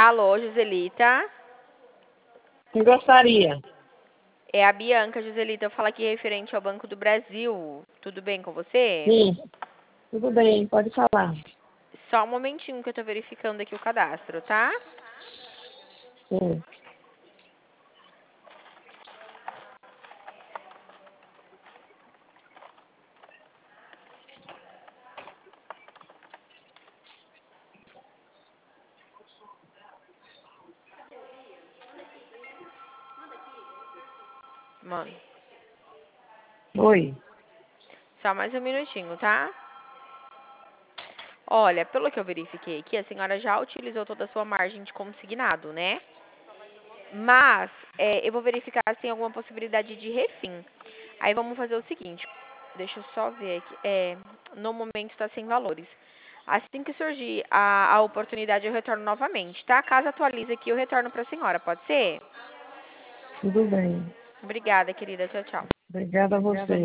Alô, Joselita? Eu gostaria. É a Bianca, Joselita. Eu falo aqui referente ao Banco do Brasil. Tudo bem com você? Sim, tudo bem, pode falar. Só um momentinho que eu tô verificando aqui o cadastro, tá? Sim. Mano, Oi. só mais um minutinho, tá? Olha, pelo que eu verifiquei aqui, a senhora já utilizou toda a sua margem de consignado, né? Mas eu vou verificar se tem alguma possibilidade de refim. Aí vamos fazer o seguinte. Deixa eu só ver aqui. No momento está sem valores. Assim que surgir a oportunidade, eu retorno novamente, tá? Caso atualize aqui, eu retorno para a senhora. Pode ser? Tudo bem. Obrigada, querida. Tchau, tchau. Obrigada a você.